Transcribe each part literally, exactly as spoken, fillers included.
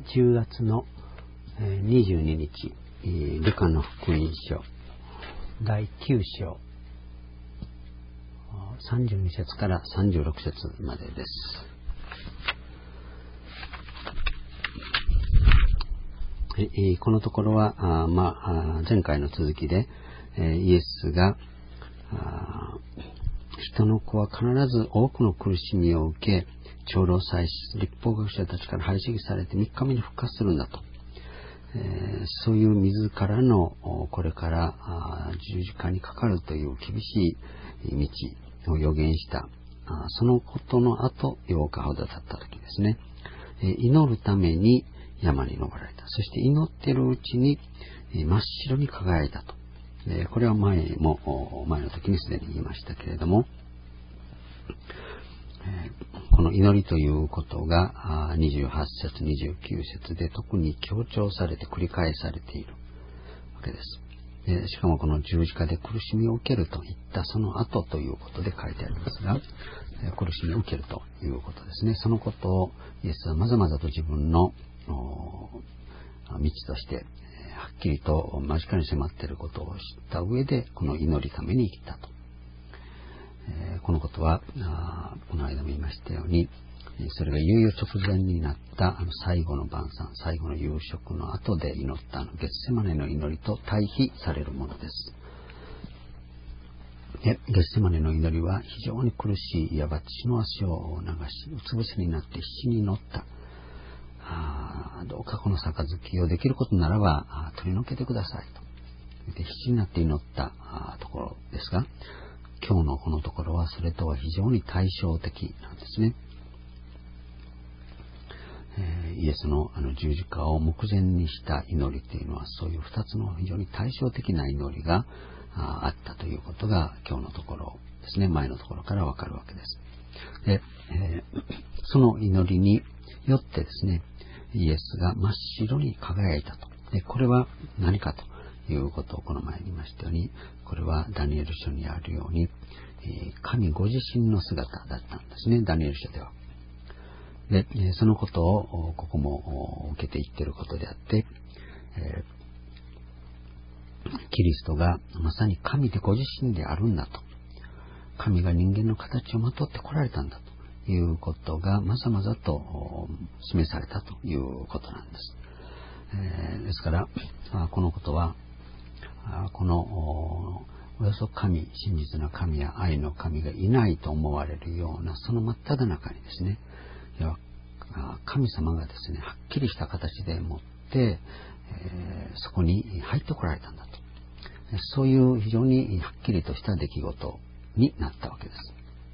じゅうがつのにじゅうににち、ルカの福音書だいきゅうしょうさんじゅうにせつからさんじゅうろくせつまでです。このところは、あまあ、前回の続きでイエスが人の子は必ず多くの苦しみを受け、長老祭司、律法学者たちから排斥されてみっかめに復活するんだと、えー、そういう自らのこれから十字架にかかるという厳しい道を予言したそのことの後ようかほどだった時ですね、祈るために山に登られた。そして祈っているうちに真っ白に輝いたと。これは前も前の時にすでに言いましたけれども、この祈りということがにじゅうはっせつにじゅうきゅうせつで特に強調されて繰り返されているわけです。しかもこの十字架で苦しみを受けるといったその後ということで書いてありますが、苦しみを受けるということですね。そのことをイエスはまざまざと自分の道としてはっきりと間近に迫っていることを知った上でこの祈りために生きたと。このことはこの間も言いましたように、それがいよいよ直前になったあの最後の晩餐、最後の夕食の後で祈ったあのゲッセマネの祈りと対比されるものです。でゲッセマネの祈りは非常に苦しい、いわば血の足を流しうつ伏せになって必死に祈った。あどうかこの杯をできることならば取り除けてくださいとで必死になって祈ったところですが、今日のこのところはそれとは非常に対照的なんですね。えー、イエスのあの十字架を目前にした祈りというのはそういう二つの非常に対照的な祈りが あ, あったということが今日のところですね、前のところからわかるわけです。で、えー、その祈りによってですね、イエスが真っ白に輝いたと。でこれは何かということをこの前に言いましたように、これはダニエル書にあるように、神ご自身の姿だったんですね、ダニエル書では。で、そのことをここも受けていっていることであって、キリストがまさに神でご自身であるんだと。神が人間の形をまとって来られたんだということがまざまざと示されたということなんです。ですから、このことはこのおよそ神、真実な神や愛の神がいないと思われるようなその真っ只中にですね、神様がですねはっきりした形でもって、えー、そこに入ってこられたんだと、そういう非常にはっきりとした出来事になったわけです。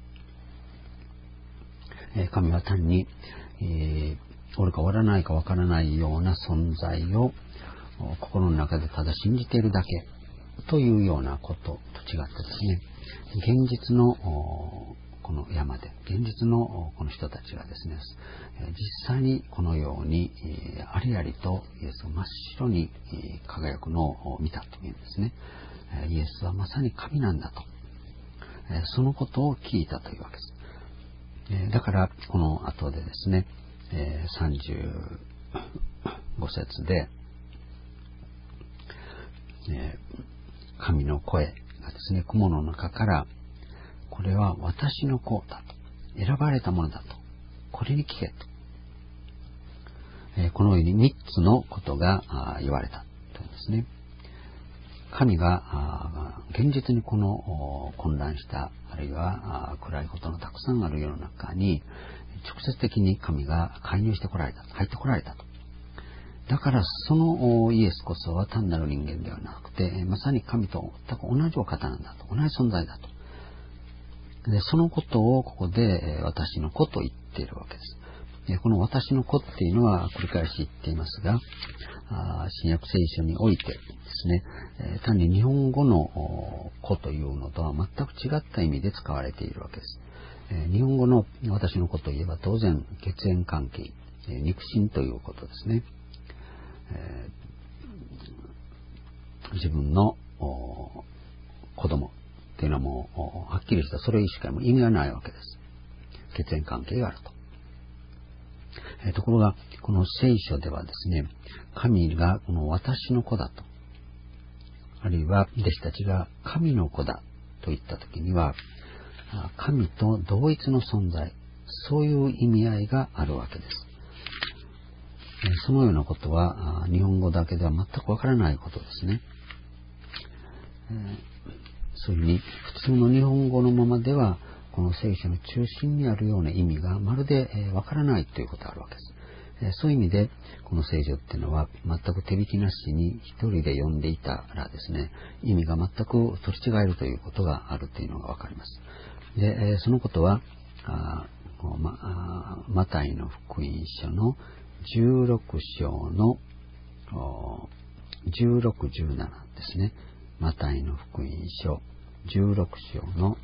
えー、神は単に、えー、おるかおらないかわからないような存在を心の中でただ信じているだけというようなことと違ってですね、現実のこの山で現実のこの人たちがですね、実際にこのようにありありとイエスを真っ白に輝くのを見たというんですね。イエスはまさに神なんだと、そのことを聞いたというわけです。だからこの後でですね、さんじゅうごせつで神の声がですね、雲の中からこれは私の子だと、選ばれたものだと、これに聞けと、このようにみっつのことが言われたというんですね。神が現実にこの混乱したあるいは暗いことのたくさんある世の中に直接的に神が介入してこられた、入ってこられたと。だからそのイエスこそは単なる人間ではなくて、まさに神と全く同じお方なんだと、同じ存在だと。でそのことをここで私の子と言っているわけです。でこの私の子っていうのは繰り返し言っていますが、新約聖書においてですね、単に日本語の子というのとは全く違った意味で使われているわけです。日本語の私の子といえば当然血縁関係、肉親ということですね。えー、自分の子供っていうのはもうはっきりしたそれしか意味がないわけです。血縁関係があると。 えー、ところが、この聖書ではですね、神がこの私の子だと、あるいは弟子たちが神の子だと言ったときには、神と同一の存在、そういう意味合いがあるわけです。そのようなことは日本語だけでは全くわからないことですね。そういうふうに普通の日本語のままではこの聖書の中心にあるような意味がまるでわからないということがあるわけです。そういう意味でこの聖書っていうのは全く手引きなしに一人で読んでいたらですね、意味が全く取り違えるということがあるというのがわかります。で、そのことはあま、マタイの福音書のじゅうろく章のじゅうろく、じゅうななですね。マタイの福音書じゅうろく章の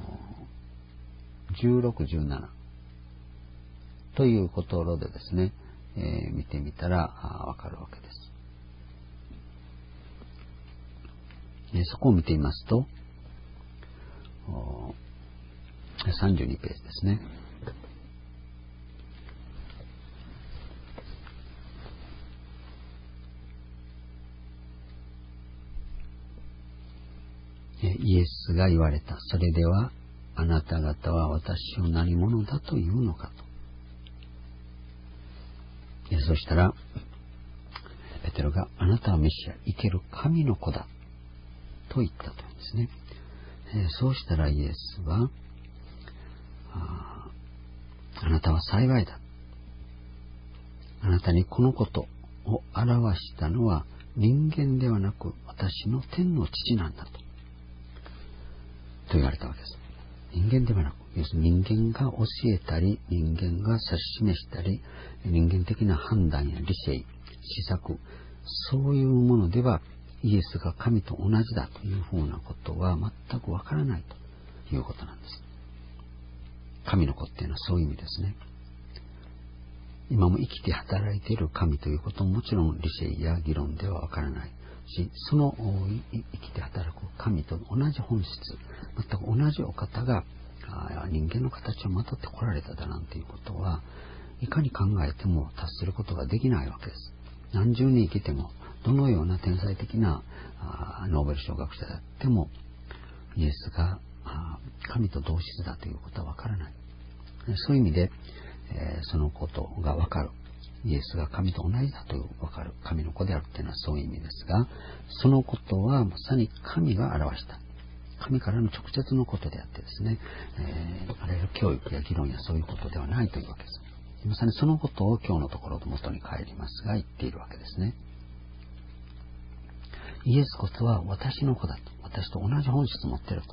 じゅうろく、じゅうななというところでですね、えー、見てみたらわかるわけです。えー、そこを見てみますとさんじゅうにページですね。イエスが言われた。それではあなた方は私を何者だというのかと。そしたらペテロがあなたはメシア、生ける神の子だと言ったというんですね。そうしたらイエスは あ, あなたは幸いだ。あなたにこのことを表したのは人間ではなく私の天の父なんだと。と言われたわけです。人間ではなく、要するに人間が教えたり、人間が指し示したり、人間的な判断や理性、施策、そういうものではイエスが神と同じだというふうなことは全くわからないということなんです。神の子っていうのはそういう意味ですね。今も生きて働いている神ということももちろん理性や議論ではわからないし、その生きて働く神と同じ本質、全く同じお方が人間の形をまとってこられただなんていうことはいかに考えても達することができないわけです。何十年生きてもどのような天才的なノーベル賞学者であってもイエスが神と同質だということはわからない。そういう意味でそのことがわかる。イエスが神と同じだとわかる。神の子であるというのはそういう意味ですが、そのことはまさに神が表した。神からの直接のことであってですね、えー、あらゆる教育や議論やそういうことではないというわけです。まさにそのことを今日のところの元に帰りますが言っているわけですね。イエスこそは私の子だと。私と同じ本質を持っていると。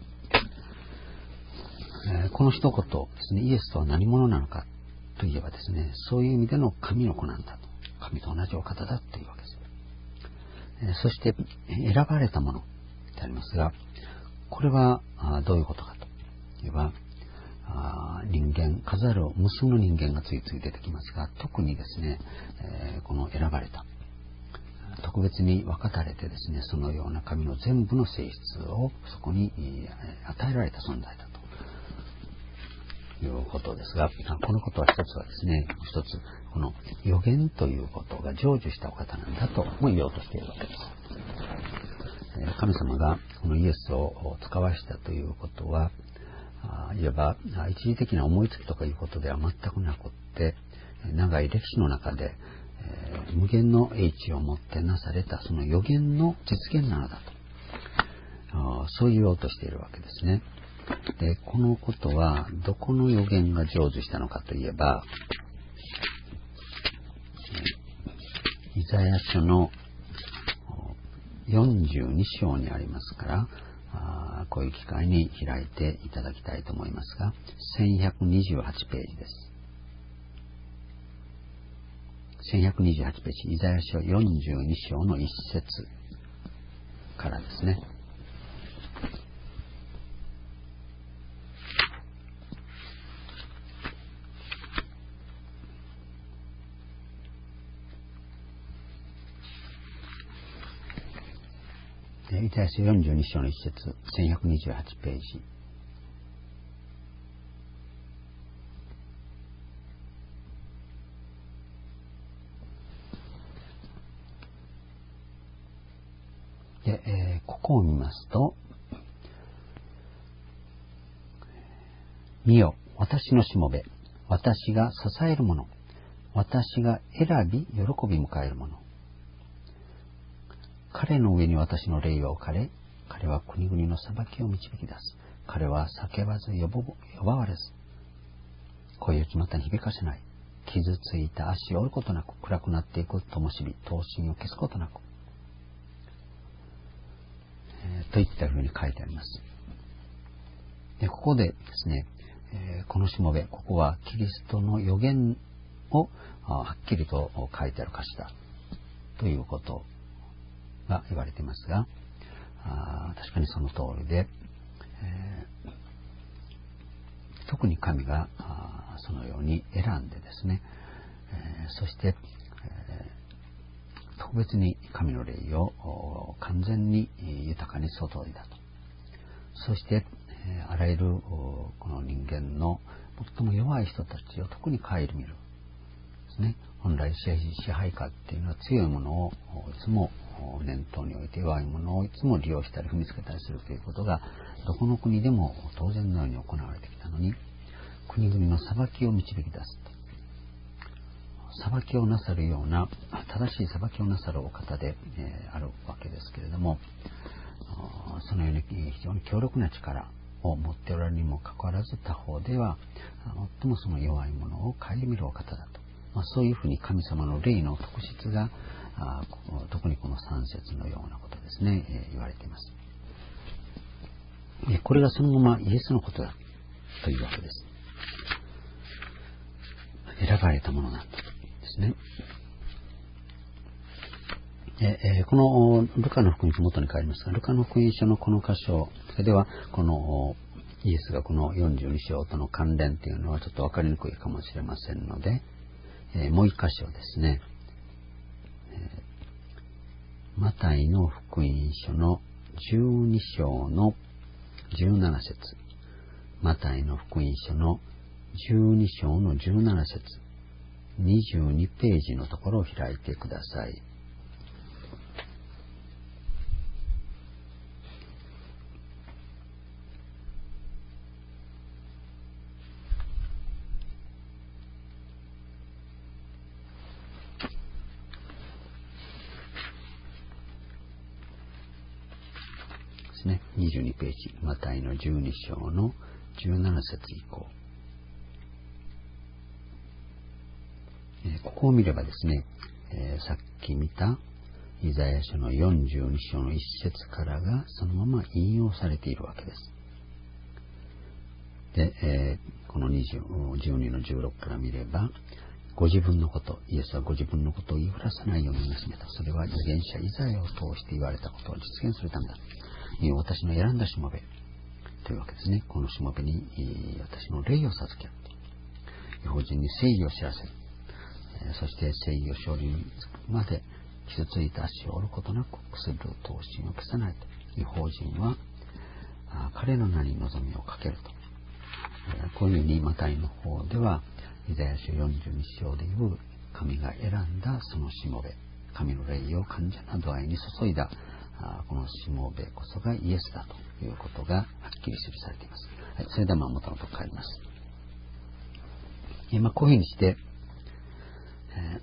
えー、この一言ですね、イエスとは何者なのかといえばですね、そういう意味での神の子なんだと。神と同じお方だというわけです。えー、そして選ばれたものでありますが、これはどういうことかといえば、人間、数ある無数の人間がついつい出てきますが、特にですね、えー、この選ばれた、特別に分かたれてですね、そのような神の全部の性質をそこに与えられた存在だということですが、このことは一つはですね、一つこの予言ということが成就したお方なんだとも言おうとしているわけです。神様がこのイエスを使わしたということは、いわば一時的な思いつきとかいうことでは全くなくって、長い歴史の中で、えー、無限の英知をもってなされたその予言の実現なのだと、そう言おうとしているわけですね。で、このことはどこの予言が成就したのかといえば、イザヤ書のよんじゅうに章にありますから、あこういう機会に開いていただきたいと思いますが、せんひゃくにじゅうはちページです。せんひゃくにじゅうはちページ、イザヤ書よんじゅうに章の一節からですね。イザヤ書よんじゅうに章の一節、せんひゃくにじゅうはちページ。 で、えー、ここを見ますと、見よ、私のしもべ、私が支えるもの、私が選び、喜び迎えるもの。彼の上に私の霊を置かれ、彼は国々の裁きを導き出す。彼は叫ばず呼ばわれず、声を巷に響かせない。傷ついた足を折ることなく、暗くなっていく灯火、灯芯を消すことなく、えー、といったふうに書いてあります。で、ここでですね、えー、このしもべ、ここはキリストの予言をはっきりと書いてある歌詞だということが言われていますが、あ確かにその通りで、えー、特に神がそのように選んでですね、えー、そして、えー、特別に神の霊を完全に豊かに注いだと。そしてあらゆるこの人間の最も弱い人たちを特に顧みるですね。本来支配下っていうのは強いものをいつも念頭に置いて、弱いものをいつも利用したり踏みつけたりするということがどこの国でも当然のように行われてきたのに、国々の裁きを導き出すと、裁きをなさるような正しい裁きをなさるお方で、えー、あるわけですけれども、そのように非常に強力な力を持っておられるにもかかわらず、他方では最もその弱いものを顧みるお方だと、まあ、そういうふうに神様の霊の特質があ特にこのさん節のようなことですね、えー、言われています。これがそのままイエスのことだというわけです。選ばれたものなんだですね。えー、このルカの福音書元に帰りますが、ルカの福音書のこの箇所では、このイエスがこのよんじゅうに章との関連というのはちょっと分かりにくいかもしれませんので、えー、もう一箇所ですね、えー、マタイの福音書のじゅうに章のじゅうなな節、マタイの福音書のじゅうに章のじゅうなな節、にじゅうにページのところを開いてください。にじゅうにページ、マタイのじゅうに章のじゅうなな節以降、えー、ここを見ればですね、えー、さっき見たイザヤ書のよんじゅうに章のいち節からがそのまま引用されているわけです。で、えー、このにじゅう、じゅうにのじゅうろくから見れば、ご自分のこと、イエスはご自分のことを言いふらさないように戒めた。それは預言者イザヤを通して言われたことを実現するためだ。私の選んだしもべというわけですね。このしもべに私の霊を授ける。異邦人に正義を知らせる。そして正義を勝利につくまで傷ついた足を折ることなく薬る闘心を消さないと。異邦人は彼の名に望みをかけると。こういうふうにマタイの方ではイザヤ書よんじゅうに章でいう神が選んだそのしもべ、神の霊を完全な度合いに注いだこのしもべこそがイエスだということがはっきり記されています。はい、それではまあ元のところ帰ります。えまあ、こういうふうにして、え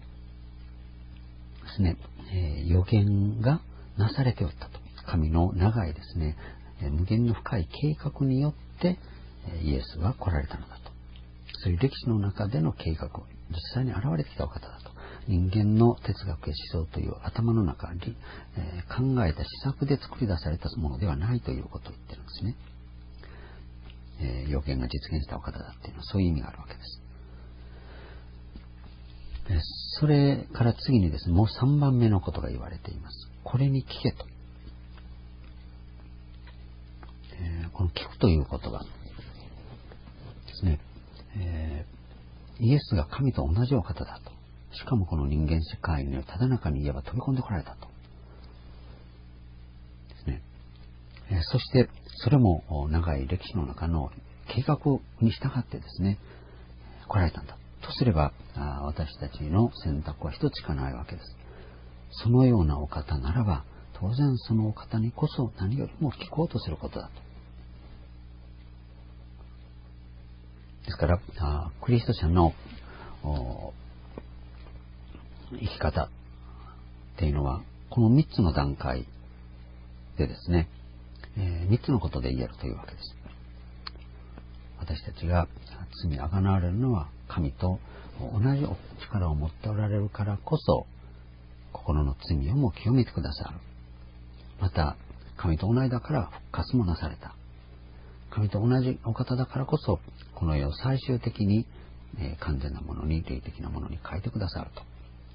ー、ですね、えー、予言がなされておったと。神の長いですね、えー、無限の深い計画によって、えー、イエスは来られたのだと。そういう歴史の中での計画、実際に現れてきたお方だと。人間の哲学や思想という頭の中に、えー、考えた施策で作り出されたものではないということを言ってるんですね。えー、予言が実現したお方だっていうのはそういう意味があるわけです。でそれから次にですね、もうさんばんめのことが言われています。これに聞けと。えー、この聞くという言葉ですね、えー、イエスが神と同じお方だと。しかもこの人間世界にただ中に言えば飛び込んでこられたと。ですね。えー、そしてそれも長い歴史の中の計画に従ってですね、来られたんだ。とすれば私たちの選択は一つしかないわけです。そのようなお方ならば当然その方にこそ何よりも聞こうとすることだと。ですからあクリスト者の生き方っていうのはこのみっつの段階でですね、えー、みっつのことで言えるというわけです。私たちが罪あがなわれるのは神と同じ力を持っておられるからこそ、心の罪をも清めてくださる。また神と同じだから復活もなされた。神と同じお方だからこそ、この世を最終的に、えー、完全なものに、霊的なものに変えてくださると。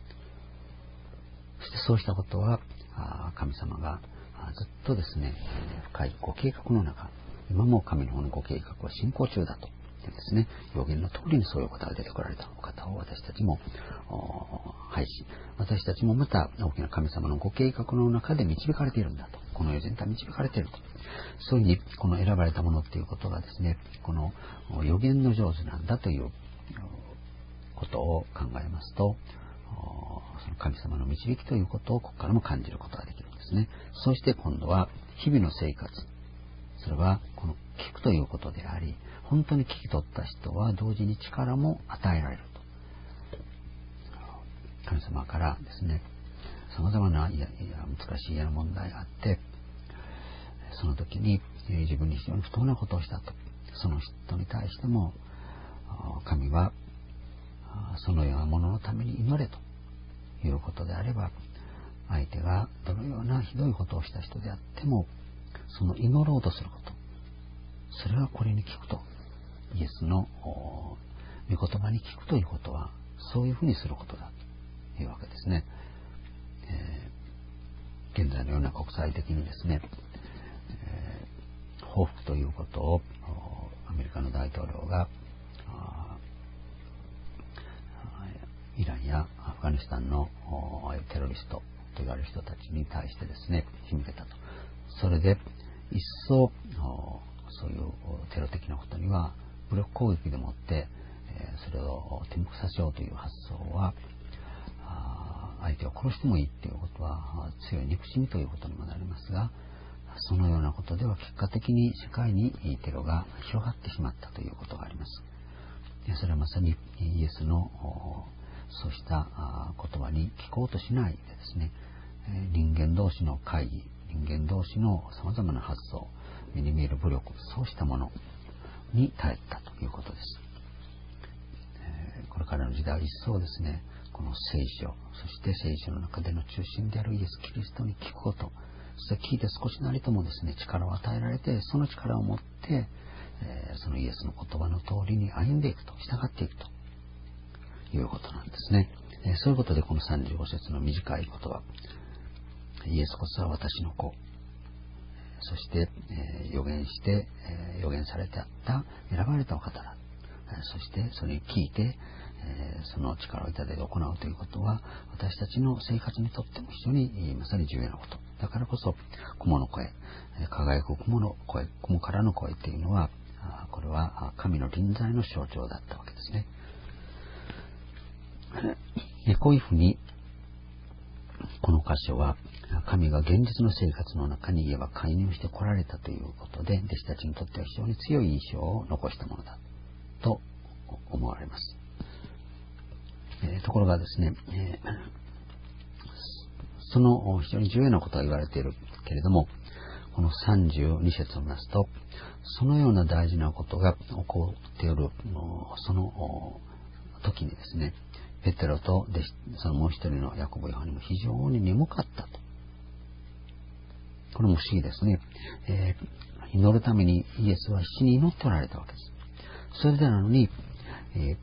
そしてそうしたことは神様がずっとですね、深いご計画の中、今も神の方のご計画は進行中だとですね、予言の通りにそういう方が出てこられたお方を私たちも拝し、私たちもまた大きな神様のご計画の中で導かれているんだと、この世全体導かれていると、そういうふうにこの選ばれたものっていうことがですね、この予言の上手なんだということを考えますと、その神様の導きということをここからも感じることができるんですね。そして今度は日々の生活、それはこの聞くということであり、本当に聞き取った人は同時に力も与えられると。神様からですね、さまざまないやいや難しい嫌な問題があって、その時に自分に非常に不当なことをしたと、その人に対しても神はそのようなもののために祈れということであれば、相手がどのようなひどいことをした人であっても、その祈ろうとすること、それはこれに聞くと、イエスの御言葉に聞くということはそういうふうにすることだというわけですね。えー、現在のような国際的にですね、えー、報復ということをアメリカの大統領がイランやアフガニスタンのテロリストと言われる人たちに対してですね、決めたと。それで一層そういうテロ的なことには武力攻撃でもってそれを転覆させようという発想は、相手を殺してもいいということは強い憎しみということにもなりますが、そのようなことでは結果的に世界にテロが広がってしまったということがあります。それはまさにイエスのそうした言葉に聞こうとしないでですね、人間同士の会議、人間同士のさまざまな発想、目に見える武力、そうしたものに耐えたということです。これからの時代は一層ですね、この聖書、そして聖書の中での中心であるイエス・キリストに聞くこと、そして聞いて少しなりともですね、力を与えられて、その力を持って、そのイエスの言葉の通りに歩んでいくと、従っていくということなんですね。そういうことでこのさんじゅうご節の短い言葉、イエスこそは私の子、そして、えー、予言して、えー、予言されてあった選ばれたお方だ。そしてそれに聞いて、えー、その力をいただいて行うということは、私たちの生活にとっても非常にまさに重要なこと。だからこそ雲の声、輝く雲の声、雲からの声というのは、これは神の臨在の象徴だったわけですね。こういうふうにこの箇所は神が現実の生活の中に言えば介入してこられたということで、弟子たちにとっては非常に強い印象を残したものだと思われます。えー、ところがですね、えー、その非常に重要なことが言われているけれども、このさんじゅうに節を見ますと、そのような大事なことが起こっているその時にですね、ペテロとそのもう一人のヤコブ・ヨハネも非常に眠かったと。これも不思議ですね。えー、祈るためにイエスは必死に祈っておられたわけです。それでなのに、えー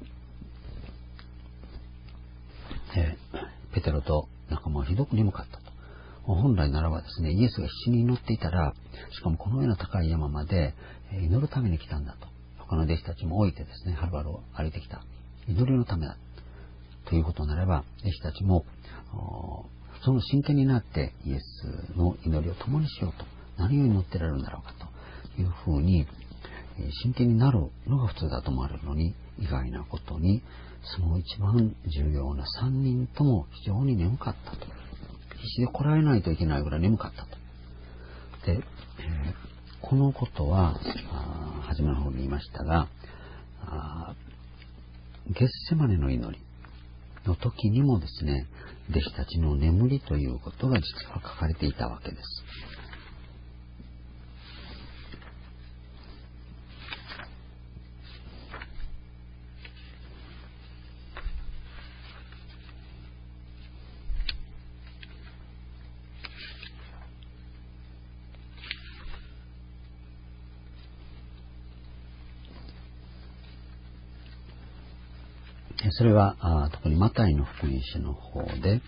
えー、ペテロと仲間はひどく眠かったと。本来ならばですね、イエスが必死に祈っていたら、しかもこのような高い山まで祈るために来たんだと。他の弟子たちも置いてですね、はるばる歩いてきた。祈りのためだ。ということならば、弟子たちもその真剣になってイエスの祈りを共にしようと、何を祈ってられるんだろうかというふうに真剣になるのが普通だと思われるのに、意外なことにその一番重要なさんにんとも非常に眠かったと必死でこらえないといけないぐらい眠かったと。で、えー、このことは初めの方に言いましたが、ゲッセマネの祈りの時にもですね、弟子たちの眠りということが実は書かれていたわけです。それはあ特にマタイの福音書の方で、えー、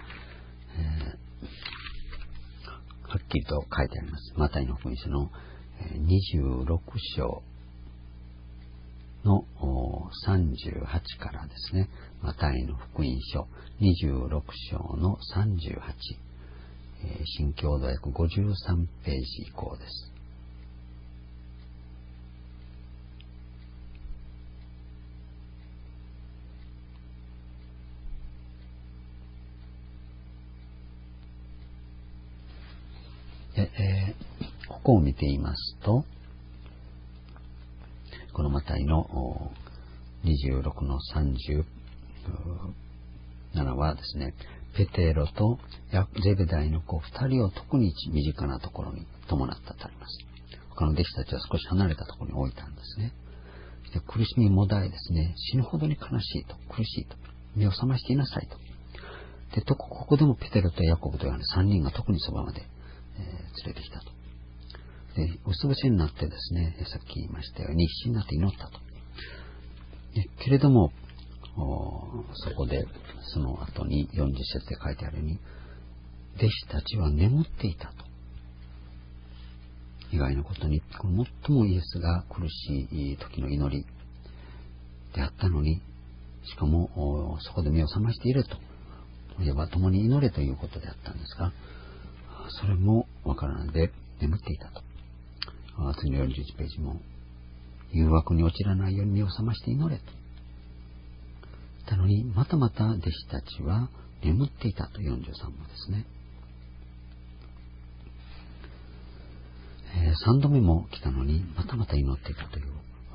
はっきりと書いてあります。マタイの福音書のにじゅうろく章のさんじゅうはちからですね。マタイの福音書にじゅうろく章のさんじゅうはち、えー、新共同訳ごじゅうさんページ以降です。でえー、ここを見ていますと、このマタイのにじゅうろくのさんじゅうななはですね、ペテロとゼベダイの子ふたりを特に身近なところに伴ったとあります。他の弟子たちは少し離れたところに置いたんですね。で苦しみもだえですね、死ぬほどに悲しいと、苦しいと、目を覚ましていなさいと。で、とここでもペテロとヤコブというさんにんが特にそばまでえー、連れてきたと。で、うつ伏せになってですね、さっき言いましたように必死になって祈ったと。でけれども、そこでその後によんじゅっ節で書いてあるように、弟子たちは眠っていたと。意外なことに、この最もイエスが苦しい時の祈りであったのに、しかもそこで目を覚ましていると。いえば共に祈れということであったんですが、それもわからないで眠っていたと。次のよんじゅういちページも、誘惑に陥らないように目を覚まして祈れと。たのに、またまた弟子たちは眠っていたと。よんじゅうさんもですね。えー、さんどめも来たのに、またまた祈っていたという、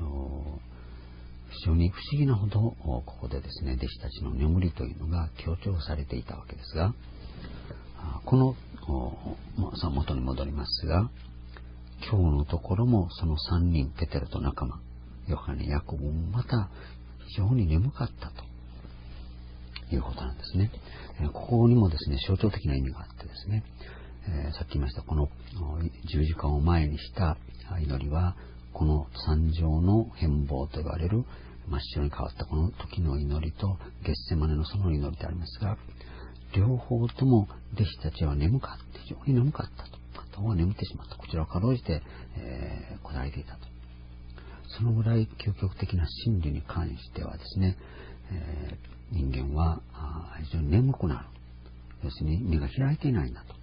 非常に不思議なほど、ここでですね、弟子たちの眠りというのが強調されていたわけですが、この元に戻りますが、今日のところもそのさんにん、ペテロと仲間、ヨハネ、ヤコブもまた非常に眠かったということなんですね。ここにもですね、象徴的な意味があってですね、えー、さっき言いましたこの十字架を前にした祈りは、この三条の変貌と言われる真っ白に変わったこの時の祈りとゲッセマネのその祈りでありますが、両方とも弟子たちは眠かった、非常に眠かったと。頭は眠ってしまった。こちらをかろうじて、えー、こだえていたと。そのぐらい究極的な真理に関してはですね、えー、人間は非常に眠くなる。要するに目が開いていないんだと。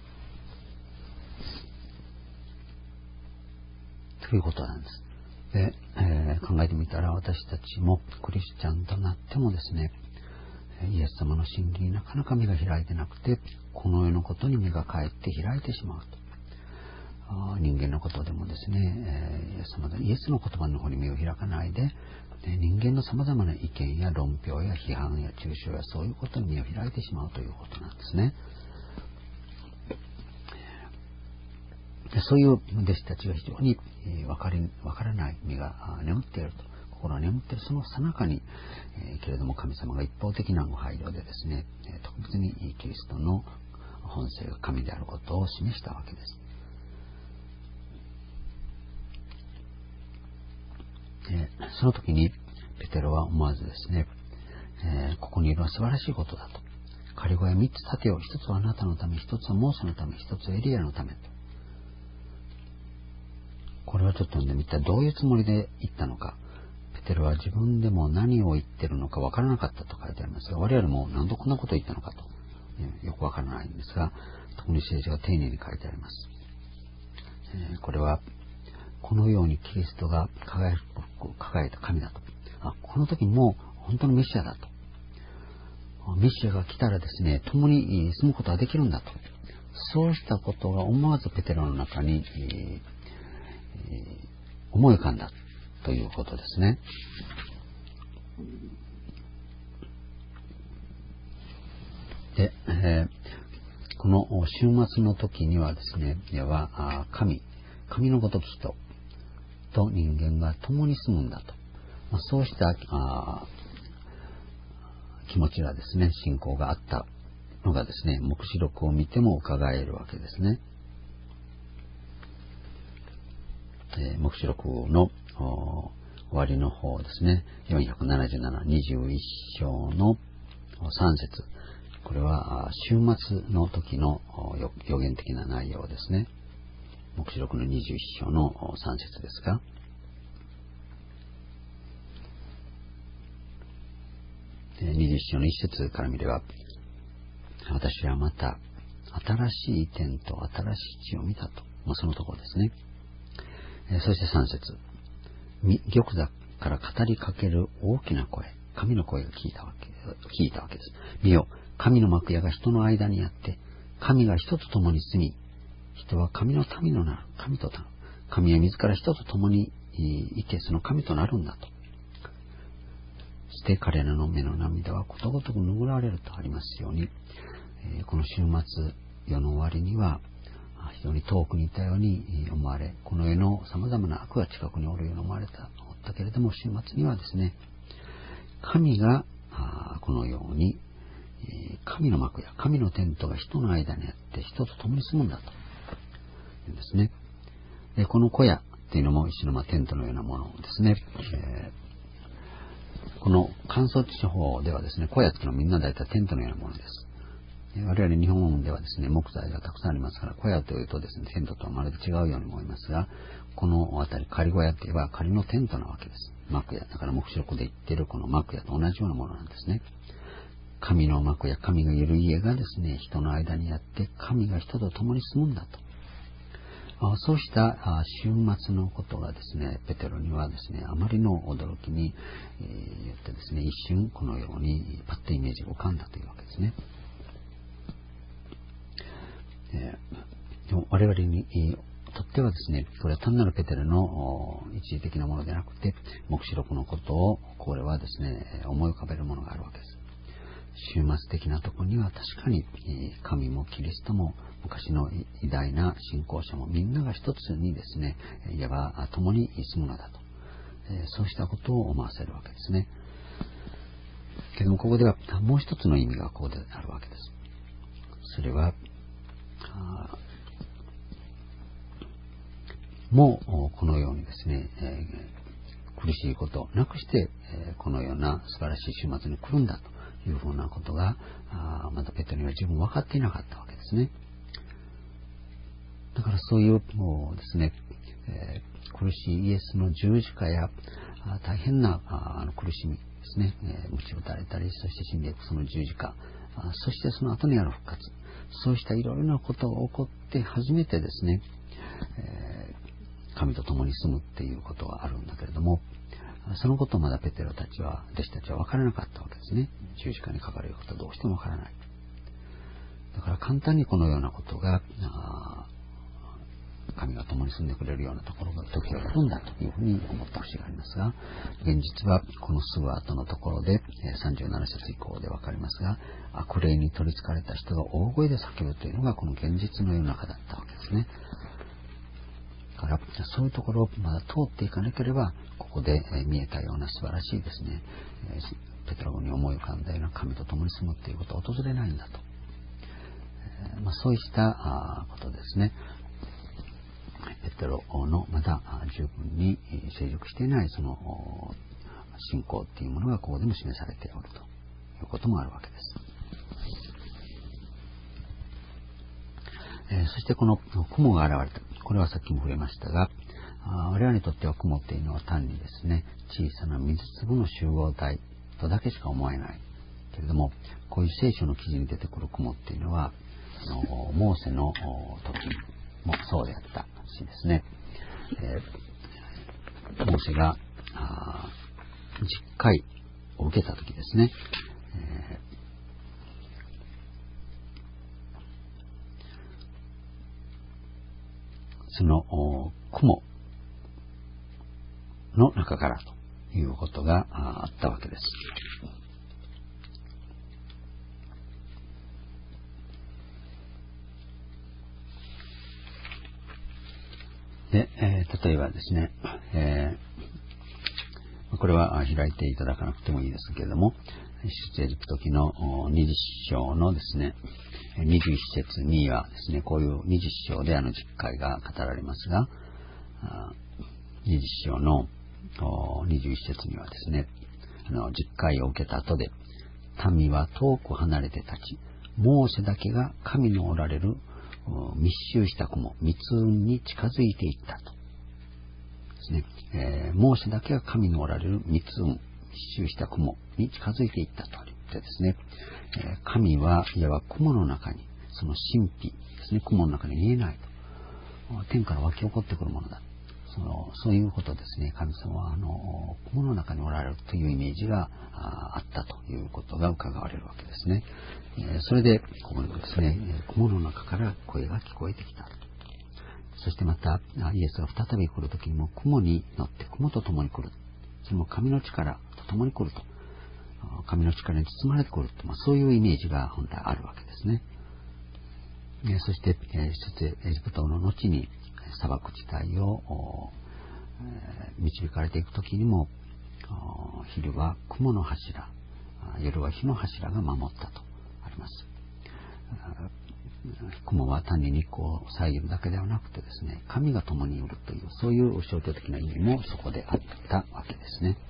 ということなんです。で、えー、考えてみたら、私たちもクリスチャンとなってもですね、イエス様の真理になかなか目が開いてなくて、この世のことに目が返って開いてしまうと。人間のことでもですね、えー、イエスの言葉の方に目を開かないで、人間の様々な意見や論評や批判や中傷やそういうことに目を開いてしまうということなんですね。そういう弟子たちが非常に分かり、分からない目が眠っていると。心は眠っているその最中に、えー、けれども神様が一方的なご配慮でですね、特別にキリストの本性が神であることを示したわけです。えー、その時にペテロは思わずですね、えー、ここにいるのは素晴らしいことだと。仮小屋三つ立てよう。一つはあなたのため、一つはモーセのため、一つはエリアのためと。これはちょっとね、一体どういうつもりで言ったのか。ペテロは自分でも何を言ってるのかわからなかったと書いてありますが、我々も何でこんなことを言ったのかと、えー、よくわからないんですが、特に聖書が丁寧に書いてあります。えー、これはこのようにキリストが輝く輝いた神だと。あ、この時も本当のメシアだと。 メシアが来たらですね、共に住むことができるんだと。そうしたことが思わずペテロの中に、えー、思い浮かんだということですね。で、えー、この週末の時にはですね、いわば神、神のごとき人と人間が共に住むんだと。まあ、そうしたあ気持ちがですね、信仰があったのがですね、黙示録を見ても伺えるわけですね。えー、黙示録の終わりの方ですね、よんひゃくななじゅうなな、にじゅういっ章のさん節。これは終末の時の予言的な内容ですね。黙示録のにじゅういっ章のさん節ですが、にじゅういっ章のいち節から見れば、私はまた新しい天と新しい地を見たと、まあ、そのところですね。そしてさん節、玉座から語りかける大きな声、神の声が聞いたわけ、聞いたわけです。見よ、神の幕屋が人の間にあって、神が人と共に住み、人は神の民のなる、神となる。神は自ら人と共にいて、その神となるんだと。して彼らの目の涙はことごとく拭われるとありますように、この週末、世の終わりには、非常に遠くにいたように思われ、この世の様々な悪が近くにおるように思われた、思ったけれども、週末にはですね、神がこのように、神の幕や神のテントが人の間にあって人と共に住むんだというんですね。でこの小屋っていうのも石の間テントのようなものですね。えー、この乾燥地方ではですね、小屋っていうのはみんな大体テントのようなものです。我々日本ではですね、木材がたくさんありますから、小屋というとですね、テントとはまるで違うように思いますが、この辺り仮小屋って言えば仮のテントなわけです。幕屋、だから黙示録で言っているこの幕屋と同じようなものなんですね。神の幕や神がいる家がですね、人の間にあって、神が人と共に住むんだと。そうした週末のことがですね、ペテロにはですね、あまりの驚きによってですね、一瞬このようにパッとイメージが浮かんだというわけですね。えー、でも我々にとってはですね、これは単なるペテロの一時的なものではなくて、黙示録のことをこれはですね、思い浮かべるものがあるわけです。終末的なところには確かに神もキリストも昔の偉大な信仰者もみんなが一つにですね、いわば共に住むのだと、そうしたことを思わせるわけですね。けどもここではもう一つの意味がここであるわけです。それはもうこのようにですね、えー、苦しいことをなくして、えー、このような素晴らしい週末に来るんだというふうなことがあまだペテロには十分分かっていなかったわけですね。だからそういうもうですね、えー、苦しいイエスの十字架や大変なあの苦しみですね、えー、鞭打たれたり、そして死んでいくその十字架、そしてその後にある復活、そうしたいろいろなことが起こって初めてですね、えー、神と共に住むっていうことがあるんだけれども、そのことをまだペテロたちは、弟子たちは分からなかったわけですね。十字架にかかることはどうしても分からない。だから簡単にこのようなことが、神が共に住んでくれるようなところが時が来るんだというふうに思った節がありますが、現実はこのすぐ後のところでさんじゅうなな節以降で分かりますが、悪霊に取りつかれた人が大声で叫ぶというのがこの現実の世の中だったわけですね。だからそういうところをまだ通っていかなければ、ここで見えたような素晴らしいですね、ペテロに思い浮かんだような神と共に住むということは訪れないんだと、まあ、そうしたことですね。ペテロのまだ十分に成熟していないその信仰っていうものがここでも示されておるということもあるわけです。えー、そしてこの雲が現れた。これはさっきも触れましたが、我々にとっては雲っていうのは単にですね、小さな水粒の集合体とだけしか思えないけれども、こういう聖書の記事に出てくる雲っていうのは、あのモーセの時もそうであったしですね、えー、モーセがじゅっかいを受けた時ですね、えその雲の中からということがあったわけです。で、えー、例えばですね、えー、これは開いていただかなくてもいいですけれども、出エジプト記のにじゅっ章のですね、にじゅういち節にはですね、こういうにじゅっ章であの十戒が語られますが、にじゅっ章のにじゅういち節にはですね、あの十戒を受けた後で、民は遠く離れて立ち、モーセだけが神のおられる密集した雲、密雲に近づいていったとですね、えー、モーセだけが神のおられる密雲、密集した雲に近づいていったと言ってですね、えー、神はいわば雲の中に、その神秘ですね、雲の中に見えないと、天から湧き起こってくるものだ、そのそういうことですね。神様はあの雲の中におられるというイメージが あ, あったということが伺われるわけですね。えー、それでここにですね、雲の中から声が聞こえてきた。そしてまたイエスが再び来る時にも雲に乗って雲と共に来る。それも神の力と共に来ると。神の力に包まれてくると、まあ、そういうイメージが本来あるわけですね。えー、そして、えー、出エジプトの後に砂漠地帯を導かれていくときにも、昼は雲の柱、夜は火の柱が守ったとあります。雲は単に日光を遮るだけではなくてですね、神が共にいるという、そういう象徴的な意味もそこであったわけですね。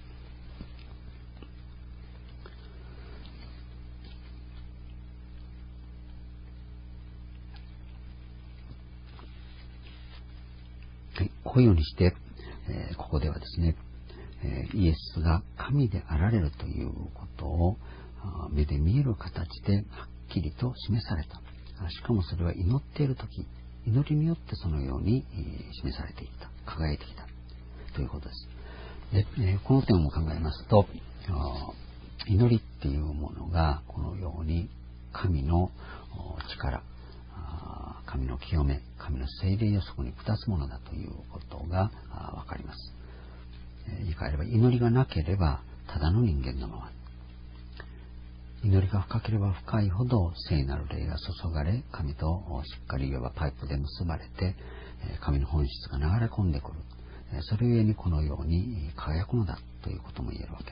はい、こういうようにして、えー、ここではですね、えー、イエスが神であられるということを目で見える形ではっきりと示された。しかもそれは祈っているとき、祈りによってそのように示されていた、輝いてきたということです。で、えー、この点を考えますと、祈りっていうものがこのように神の力、神の清め、神の聖霊をそこに下すものだということがわかります。言い換えれば、祈りがなければただの人間のまま、祈りが深ければ深いほど聖なる霊が注がれ、神としっかりいわばパイプで結ばれて神の本質が流れ込んでくる。それゆえにこのように輝くのだということも言えるわけです。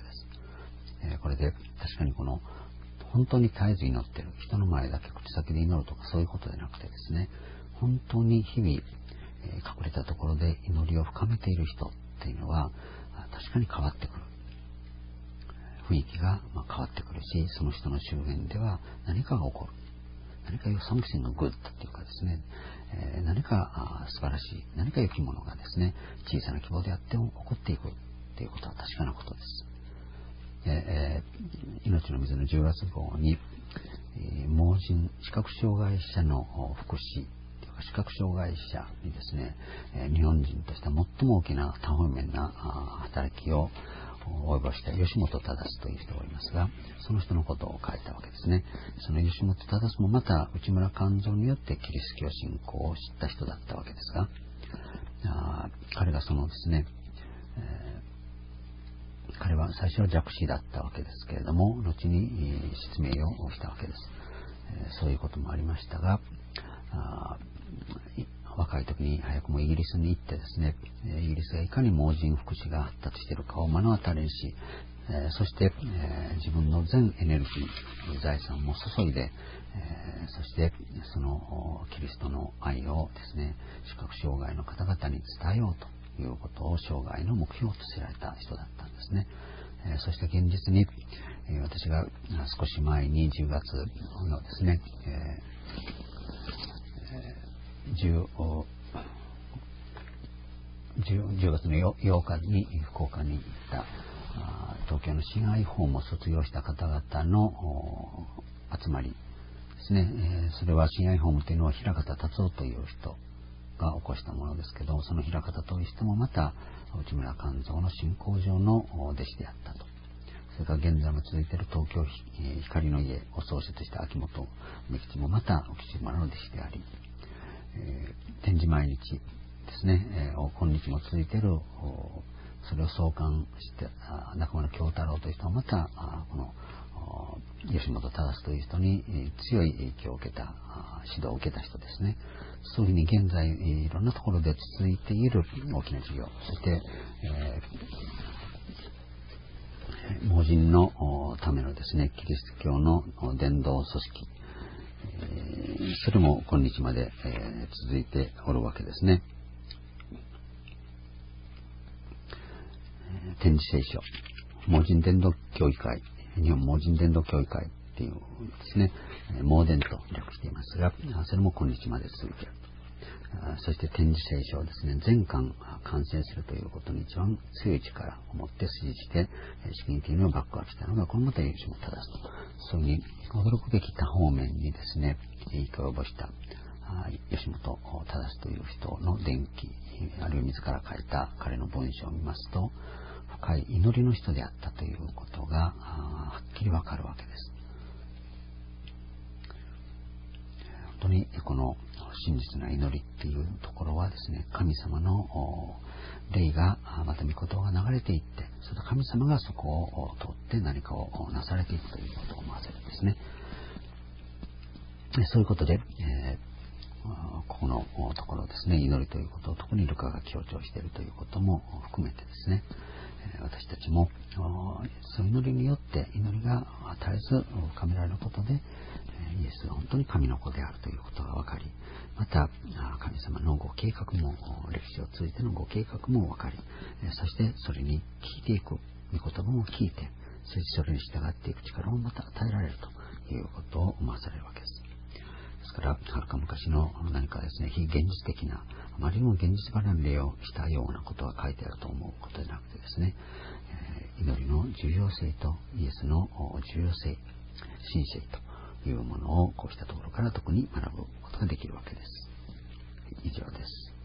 これで確かにこの本当に絶えず祈っている、人の前だけ口先で祈るとかそういうことでなくてですね、本当に日々隠れたところで祈りを深めている人っていうのは確かに変わってくる。雰囲気が変わってくるし、その人の周辺では何かが起こる。何かサムシンググッドっていうかですね、えー、何か素晴らしい、何か良きものがですね、小さな希望であっても起こっていくということは確かなことです。えー、命の水のじゅうがつ号に、えー、盲人、視覚障害者の福祉というか視覚障害者にですね、えー、日本人としては最も大きな多方面な働きを及ぼした吉本忠という人がいますが、その人のことを書いたわけですね。その吉本忠もまた内村勘三によってキリスト教信仰を知った人だったわけですが、あ彼がそのですね、えー、彼は最初は弱視だったわけですけれども、後に失明をしたわけです。えー、そういうこともありましたが、あ若い時に早くもイギリスに行ってですね、イギリスがいかに盲人福祉が発達しているかを目の当たりにし、えー、そして、えー、自分の全エネルギー、財産も注いで、えー、そしてそのキリストの愛をですね、視覚障害の方々に伝えようということを生涯の目標とせられた人だったんですね。えー、そして現実に、えー、私が少し前にじゅうがつのですね、えーじゅうがつのようかに福岡に行った東京の親愛ホームを卒業した方々の集まりですね。それは親愛ホームというのは平方達夫という人が起こしたものですけど、その平方という人もまた内村勘三の信仰上の弟子であったと。それから現在も続いている東京光の家を創設した秋元美吉もまた内村の弟子であり、 えー、天示毎日ですね、えー、今日も続いている、それを創刊して中村京太郎という人はまたこの吉本忠という人に強い影響を受けた、指導を受けた人ですね。そういうふうに現在いろんなところで続いている大きな事業、そして、えー、盲人のためのですね、キリスト教の伝道組織、えー、それも今日まで、えー、続いておるわけですね。天示聖書、盲人伝道協議会、日本盲人伝道協議会っていうですね、盲伝と略していますが、それも今日まで続いている。そして天示聖書をですね、全巻完成するということに一番強い力を持って推じて、資金的にバックアップしたのが、これまた吉本忠と、そういう驚くべき多方面にですね、影響を及ぼした吉本忠という人の伝記、あるいは自ら書いた彼の文章を見ますと、深い祈りの人であったということがはっきりわかるわけです。本当にこの真実な祈りっていうところはですね、神様の霊がまた御言葉が流れていって、それと神様がそこを通って何かをなされていくということを思わせるんですね。そういうことで、えー、ここのところですね、祈りということを特にルカが強調しているということも含めてですね、私たちもその祈りによって祈りが絶えず深められることで、イエスが本当に神の子であるということが分かり、また神様のご計画も、歴史を通じてのご計画も分かり、そしてそれに聞いていく、御言葉も聞いて、そしてそれに従っていく力もまた与えられるということを思わされるわけです。ですから、はるか昔の何かですね、非現実的な、あまりにも現実離れをしたようなことが書いてあると思うことでなくてですね、えー、祈りの重要性とイエスの重要性、神聖というものをこうしたところから特に学ぶことができるわけです。以上です。